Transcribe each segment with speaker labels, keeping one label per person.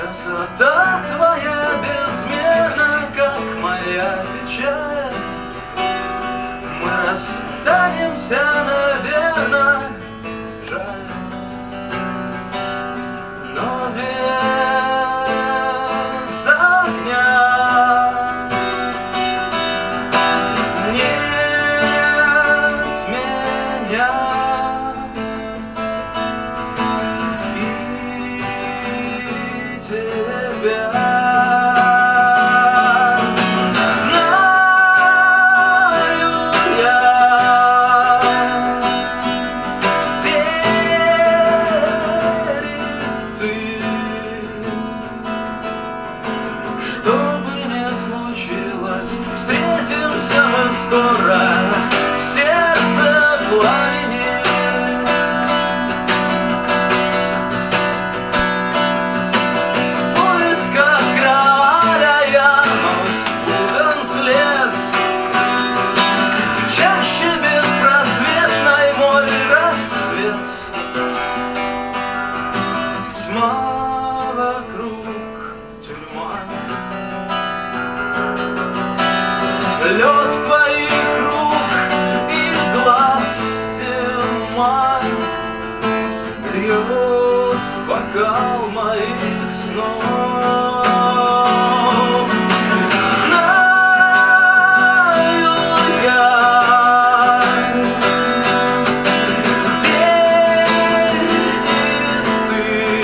Speaker 1: Красота твоя безмерна, как моя печаль. Мы останемся, наверно, жаль, но без огня. Нет меня и тебя. Встретимся мы скоро в сердце пламени. В поисках Грааля я, но спутан след. В чаще беспросветной мой рассвет. Тьма вокруг, тюрьма. Лед в твоих рук и глаз тьма льет в бокал моих снов. Знаю я, верь и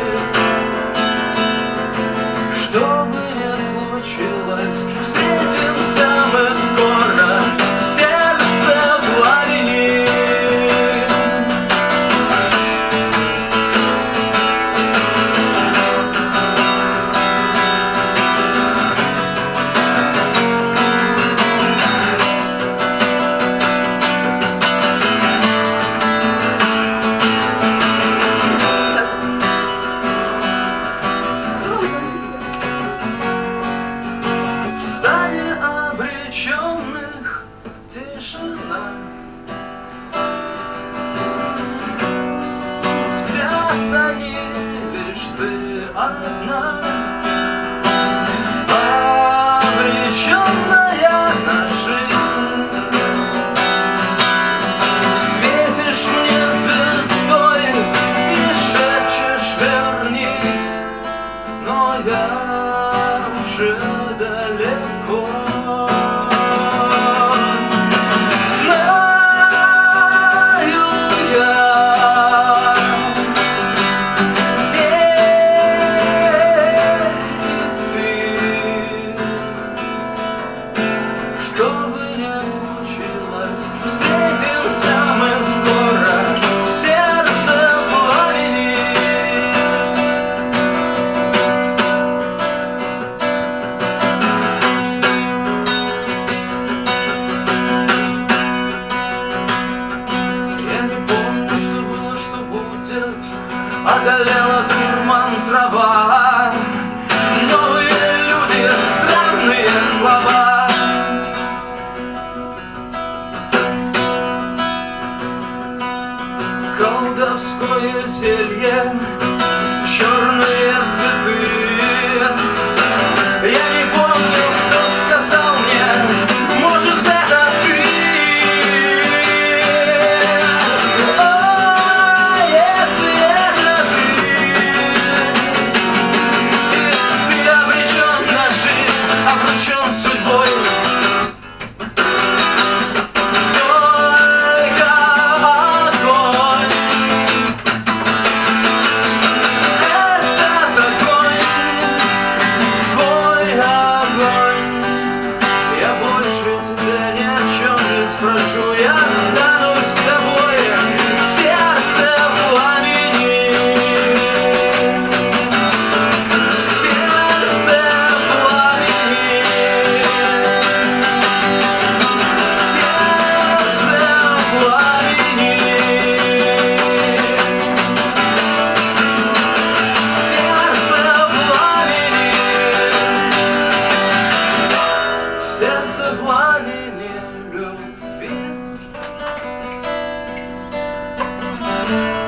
Speaker 1: ты, что бы ни случилось, встретимся мы скоро в сердце пламени. В стане обреченных тишина. Спрятани лишь ты одна, обреченная на жизнь. Светишь мне звездой и шепчешь: вернись, но я уже далеко. Встретимся мы скоро в сердце пламени. Я не помню, что было, что будет. Одолела дурман трава, новые люди, странные слова. Колдовское зелье, черные цветы. Я не помню, кто сказал мне, может, это ты. О, если это ты обречен на жизнь, обречен судьбой. Прошу, я останусь с тобой в сердце пламени. В сердце пламени. В сердце пламени. В сердце пламени. В сердце пламени.